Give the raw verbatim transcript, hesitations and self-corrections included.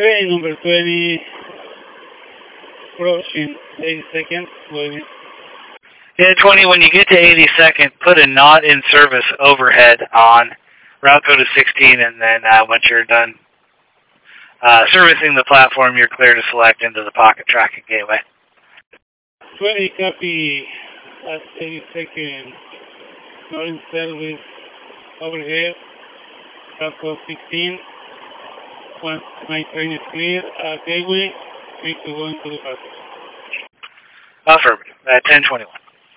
Okay, number twenty, approaching eighty seconds, waiting. Yeah, twenty, when you get to eighty second, put a not in service overhead on. Route code is sixteen, and then uh, once you're done uh, servicing the platform, you're clear to select into the pocket tracking gateway. twenty, copy at eighty seconds, not in service overhead, route code sixteen. Once my train is clear, uh, gateway, need to go into the passage. Affirmative, at ten twenty-one.